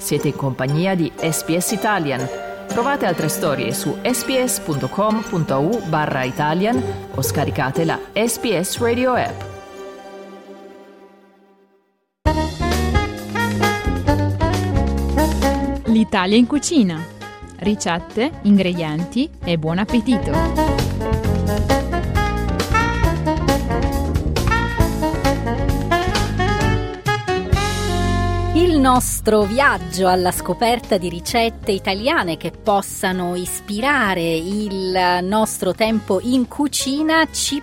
Siete in compagnia di SBS Italian. Trovate altre storie su sbs.com.au/Italian o scaricate la SBS Radio app. L'Italia in cucina. Ricette, ingredienti e buon appetito. Il nostro viaggio alla scoperta di ricette italiane che possano ispirare il nostro tempo in cucina ci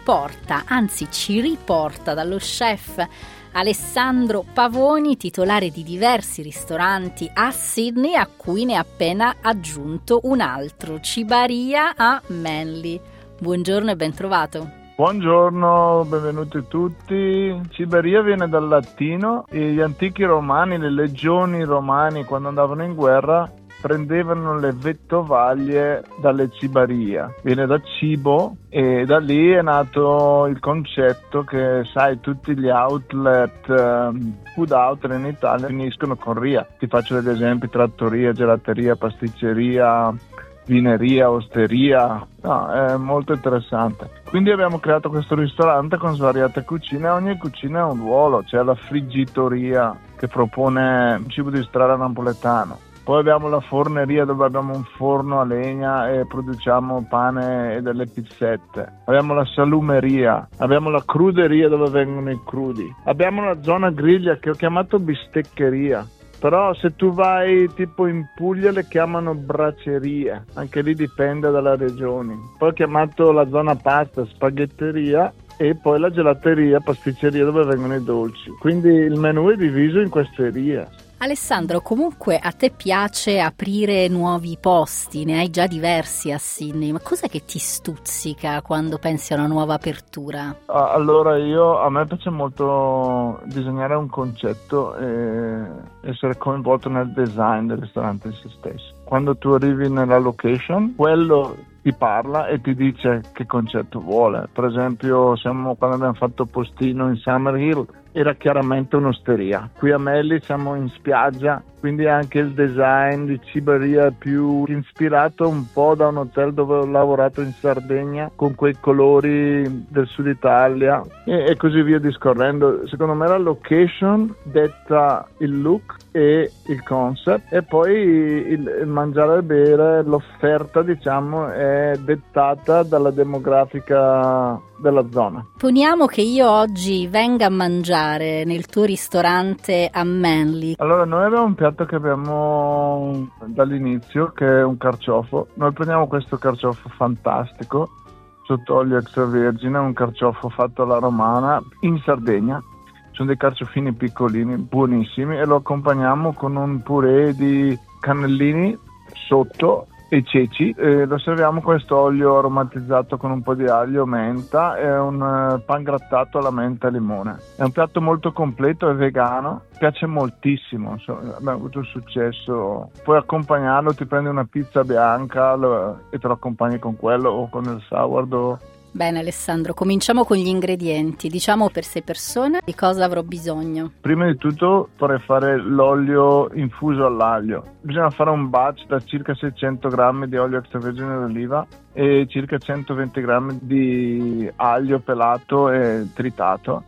riporta dallo chef Alessandro Pavoni, titolare di diversi ristoranti a Sydney, a cui ne ha appena aggiunto un altro, Cibaria a Manly. Buongiorno e ben trovato. Buongiorno, benvenuti tutti. Cibaria viene dal latino e gli antichi romani, le legioni romani, quando andavano in guerra prendevano le vettovaglie dalle cibaria. Viene da cibo e da lì è nato il concetto che, sai, tutti gli outlet, food outlet in Italia finiscono con ria. Ti faccio degli esempi: trattoria, gelateria, pasticceria, vineria, osteria. No, è molto interessante. Quindi abbiamo creato questo ristorante con svariate cucine. Ogni cucina ha un ruolo. C'è la friggitoria che propone un cibo di strada napoletano. Poi abbiamo la forneria, dove abbiamo un forno a legna e produciamo pane e delle pizzette. Abbiamo la salumeria, abbiamo la cruderia, dove vengono i crudi. Abbiamo la zona griglia, che ho chiamato bisteccheria. Però se tu vai tipo in Puglia le chiamano bracerie, anche lì dipende dalle regioni. Poi ho chiamato la zona pasta spaghetteria e poi la gelateria, pasticceria, dove vengono i dolci. Quindi il menù è diviso in queste rie. Alessandro, comunque a te piace aprire nuovi posti, ne hai già diversi a Sydney, ma cos'è che ti stuzzica quando pensi a una nuova apertura? Allora a me piace molto disegnare un concetto e essere coinvolto nel design del ristorante in se stesso. Quando tu arrivi nella location, quello ti parla e ti dice che concetto vuole. Per esempio, quando abbiamo fatto postino in Summerhill, era chiaramente un'osteria. Qui a Manly siamo in spiaggia, quindi anche il design di Cibaria è più ispirato un po' da un hotel dove ho lavorato in Sardegna, con quei colori del sud Italia e così via discorrendo. Secondo me la location detta il look e il concept, e poi il mangiare e bere, l'offerta diciamo è dettata dalla demografica della zona. Poniamo che io oggi venga a mangiare nel tuo ristorante a Manly. Allora, noi abbiamo un piatto che abbiamo dall'inizio, che è un carciofo. Noi prendiamo questo carciofo fantastico sotto olio extravergine, un carciofo fatto alla romana in Sardegna. Sono dei carciofini piccolini, buonissimi, e lo accompagniamo con un purè di cannellini sotto e ceci, e lo serviamo con questo olio aromatizzato con un po' di aglio, menta e un pan grattato alla menta e limone. È un piatto molto completo, è vegano, piace moltissimo, abbiamo avuto successo. Puoi accompagnarlo, ti prendi una pizza bianca e te lo accompagni con quello o con il sourdough. Bene Alessandro, cominciamo con gli ingredienti. Diciamo per 6 persone di cosa avrò bisogno. Prima di tutto vorrei fare l'olio infuso all'aglio. Bisogna fare un batch da circa 600 grammi di olio extravergine d'oliva e circa 120 grammi di aglio pelato e tritato,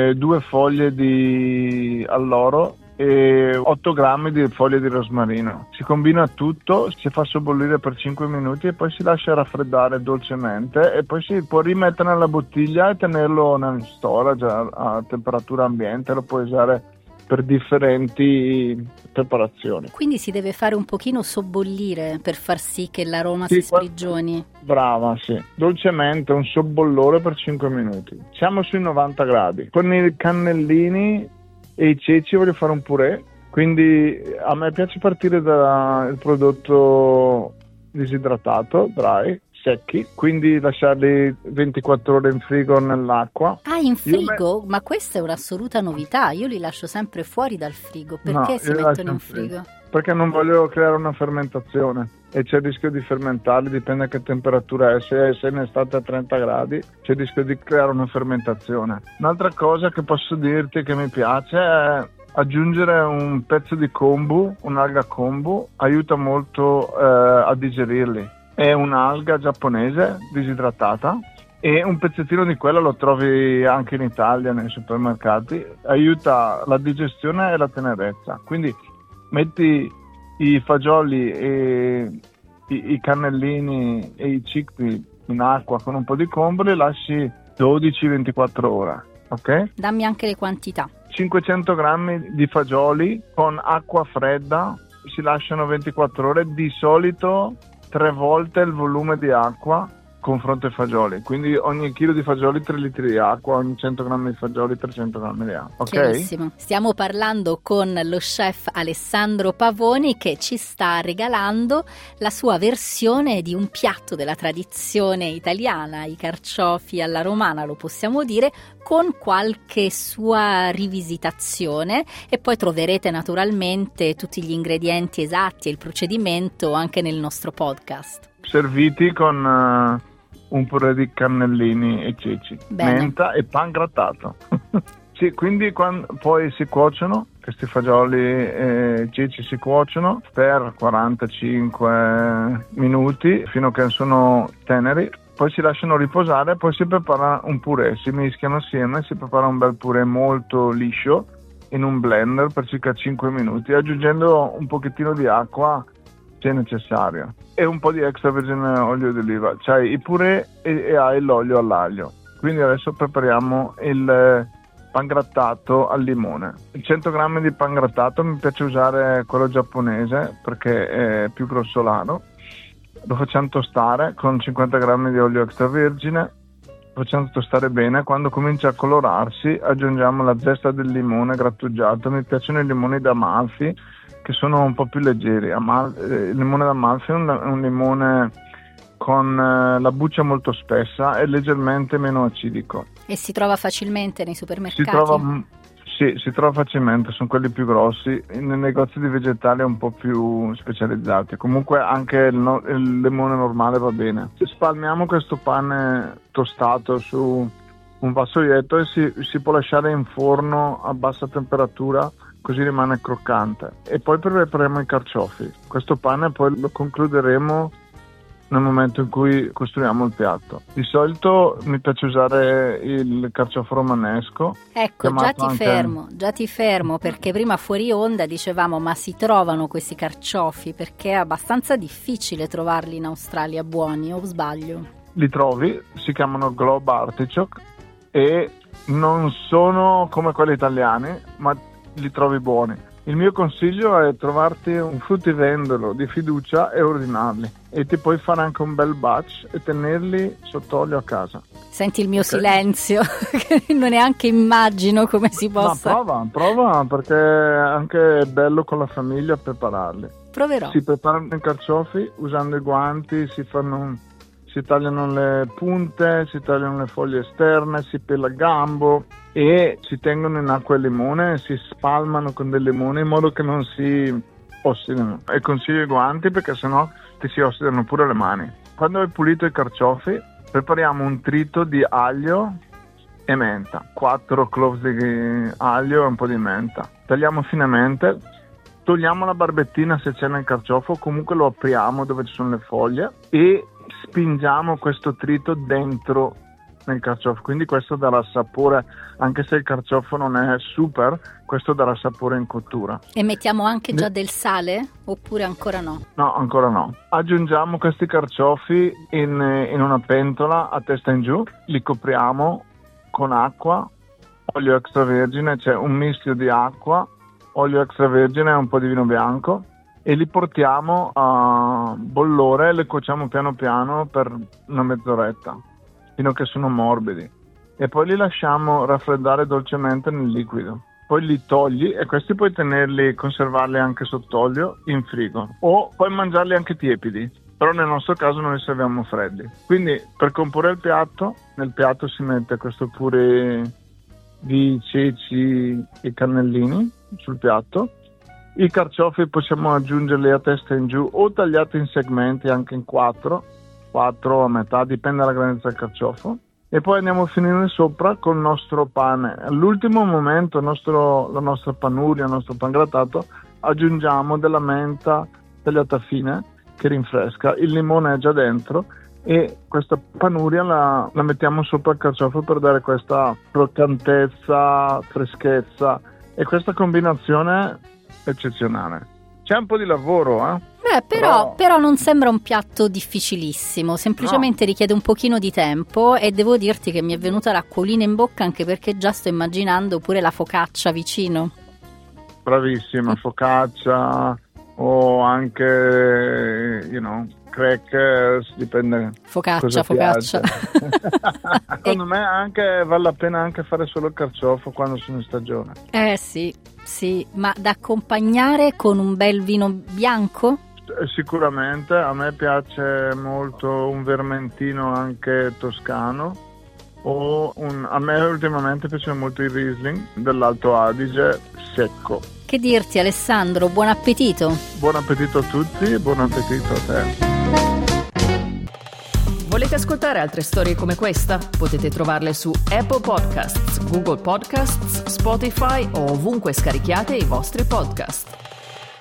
2 foglie di alloro e 8 grammi di foglie di rosmarino. Si combina tutto, si fa sobbollire per 5 minuti e poi si lascia raffreddare dolcemente, e poi si può rimettere nella bottiglia e tenerlo nel storage a temperatura ambiente. Lo puoi usare per differenti preparazioni. Quindi si deve fare un pochino sobbollire per far sì che l'aroma si sprigioni. Brava, sì. Dolcemente, un sobbollore per 5 minuti. Siamo sui 90 gradi. Con i cannellini e i ceci voglio fare un purè, quindi a me piace partire dal prodotto disidratato, dry, secchi, quindi lasciarli 24 ore in frigo nell'acqua. Ah, in frigo? Ma questa è un'assoluta novità, io li lascio sempre fuori dal frigo, perché si mettono in frigo? Perché non voglio creare una fermentazione e c'è il rischio di fermentarli, dipende da che temperatura è. Se è in estate a 30 gradi c'è il rischio di creare una fermentazione. Un'altra cosa che posso dirti che mi piace è aggiungere un pezzo di kombu, un'alga kombu, aiuta molto a digerirli. È un'alga giapponese disidratata e un pezzettino di quella lo trovi anche in Italia nei supermercati, aiuta la digestione e la tenerezza. Quindi metti i fagioli e i cannellini e i chickpea in acqua con un po' di kombu, li lasci 12-24 ore, ok? Dammi anche le quantità. 500 grammi di fagioli con acqua fredda si lasciano 24 ore, di solito 3 volte il volume di acqua confronto ai fagioli, quindi ogni chilo di fagioli 3 litri di acqua, ogni 100 grammi di fagioli 300 grammi di acqua, ok? Chiarissimo. Stiamo parlando con lo chef Alessandro Pavoni, che ci sta regalando la sua versione di un piatto della tradizione italiana, i carciofi alla romana, lo possiamo dire, con qualche sua rivisitazione, e poi troverete naturalmente tutti gli ingredienti esatti e il procedimento anche nel nostro podcast. Serviti con un purè di cannellini e ceci, menta e pan grattato. Sì, quindi poi si cuociono, questi fagioli e ceci si cuociono per 45 minuti fino a che sono teneri, poi si lasciano riposare, poi si prepara un purè, si mischiano assieme, si prepara un bel purè molto liscio in un blender per circa 5 minuti, aggiungendo un pochettino di acqua se necessario e un po' di extravergine olio di oliva. C'hai il purè e hai l'olio all'aglio. Quindi adesso prepariamo il pan grattato al limone. 100 grammi di pan grattato, mi piace usare quello giapponese perché è più grossolano. Lo facciamo tostare con 50 grammi di olio extravergine, lo facciamo tostare bene. Quando comincia a colorarsi aggiungiamo la zesta del limone grattugiato. Mi piacciono i limoni d'Amalfi che sono un po' più leggeri. Il limone d'Amalfi è un limone con la buccia molto spessa e leggermente meno acidico. E si trova facilmente nei supermercati? Si trova facilmente, sono quelli più grossi, nei negozi di vegetali un po' più specializzati. Comunque anche il limone normale va bene. Spalmiamo questo pane tostato su un vassoietto e si può lasciare in forno a bassa temperatura, così rimane croccante. E poi prepareremo i carciofi. Questo pane poi lo concluderemo nel momento in cui costruiamo il piatto. Di solito mi piace usare il carciofo romanesco. Ecco, già ti fermo perché prima fuori onda dicevamo ma si trovano questi carciofi, perché è abbastanza difficile trovarli in Australia buoni, o sbaglio? Li trovi, si chiamano Globe Artichoke e non sono come quelli italiani, ma li trovi buoni. Il mio consiglio è trovarti un fruttivendolo di fiducia e ordinarli, e ti puoi fare anche un bel batch e tenerli sotto olio a casa. Senti il mio silenzio, che non neanche immagino come si possa. Ma prova perché anche è bello con la famiglia prepararli. Proverò. Si preparano i carciofi usando i guanti, si tagliano le punte, si tagliano le foglie esterne, si pela il gambo e si tengono in acqua e limone e si spalmano con del limone in modo che non si ossidano. E consiglio i guanti perché sennò ti si ossidano pure le mani. Quando hai pulito i carciofi, prepariamo un trito di aglio e menta, 4 cloves di aglio e un po' di menta. Tagliamo finemente, togliamo la barbettina se c'è nel carciofo, comunque lo apriamo dove ci sono le foglie e spingiamo questo trito dentro nel carciofo, quindi questo darà sapore, anche se il carciofo non è super, questo darà sapore in cottura. E mettiamo anche già del sale oppure ancora no? No, ancora no. Aggiungiamo questi carciofi in una pentola a testa in giù, li copriamo con acqua, olio extravergine, cioè un mischio di acqua, olio extravergine e un po' di vino bianco, e li portiamo a bollore e li cuociamo piano piano per una mezz'oretta fino a che sono morbidi, e poi li lasciamo raffreddare dolcemente nel liquido. Poi li togli e questi puoi tenerli, conservarli anche sott'olio in frigo, o puoi mangiarli anche tiepidi, però nel nostro caso noi li serviamo freddi. Quindi per comporre il piatto, nel piatto si mette questo purè di ceci e cannellini sul piatto. I carciofi possiamo aggiungerli a testa in giù o tagliati in segmenti, anche in 4 a metà, dipende dalla grandezza del carciofo. e poi andiamo a finire sopra col nostro pane. All'ultimo momento la nostra panuria, il nostro pangrattato, aggiungiamo della menta tagliata fine che rinfresca, il limone è già dentro e questa panuria la mettiamo sopra il carciofo per dare questa croccantezza, freschezza, e questa combinazione è eccezionale. C'è un po' di lavoro, però non sembra un piatto difficilissimo, semplicemente richiede un pochino di tempo, e devo dirti che mi è venuta l'acquolina in bocca, anche perché già sto immaginando pure la focaccia vicino. Bravissima, focaccia o anche, crackers, dipende. Focaccia. Secondo me vale la pena anche fare solo il carciofo quando sono in stagione. Sì, ma da accompagnare con un bel vino bianco? Sicuramente, a me piace molto un vermentino anche toscano, a me ultimamente piace molto il Riesling dell'Alto Adige secco. Che dirti, Alessandro, buon appetito! Buon appetito a tutti, buon appetito a te! Volete ascoltare altre storie come questa? Potete trovarle su Apple Podcasts, Google Podcasts, Spotify o ovunque scarichiate i vostri podcast.